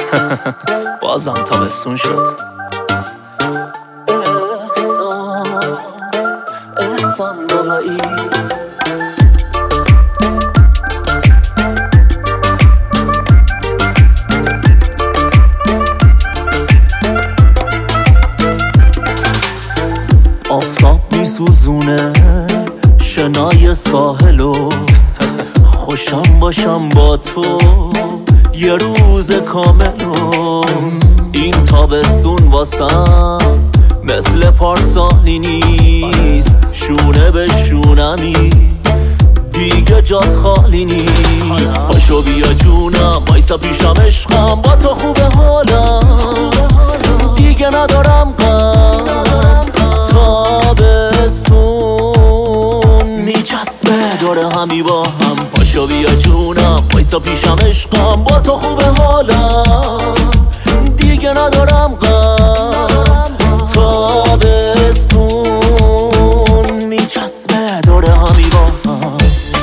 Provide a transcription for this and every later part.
بازم تابستون شد. احسان بابایی آفتاب میسوزونه شنای ساحلو، خوشم باشم با تو یه روز کاملو. این تابستون واسم مثل پارسالی نیست، شونه به شونمی دیگه جات خالی نیست. پاشو بیا جونم وایسا پیشم عشقم، با تو خوبه حالم دیگه ندارم غم. تابستون میچسبه دوره همی با هم، پاشو بیا جونم وایسا پیشم عشقم، با تو خوبه حالم دیگه ندارم غم. تابستون میچسبه دوره همی با هم.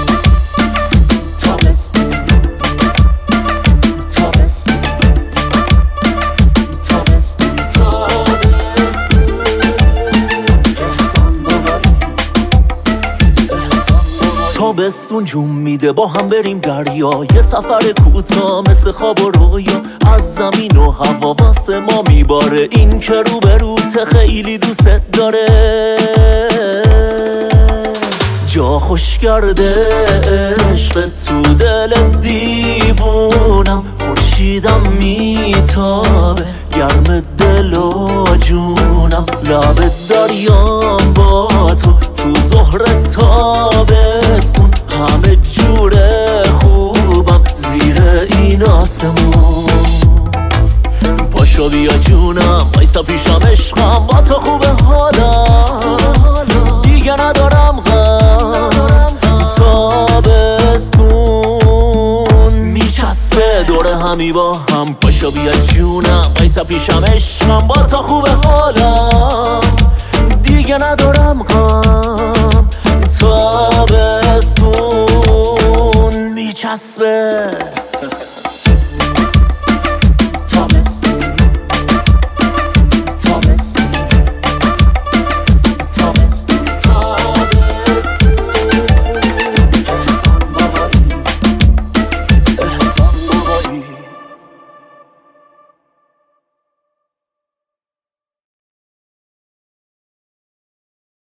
تابستون جون میده با هم بریم دریا، یه سفر کوتاه مثل خواب و رویا. از زمین و هوا واسه ما میباره، این که رو به روته خیلی دوست داره. جا خوش کرده عشق تو دل دیوونم، خورشیدم میتابه گرم دل و جونم. لب دریام با تو تو ظهر تابستون، همه جوره خوبم زیر این آسمون. پاشو بیا جونم وایسا پیشم عشقم، با تو خوبه حالم دیگه ندارم غم. تابستون میچسبه دوره همی با هم، پاشو بیا جونم وایسا پیشم عشقم، با تو خوبه حالم دیگه ندارم غم. تابستون میچسبه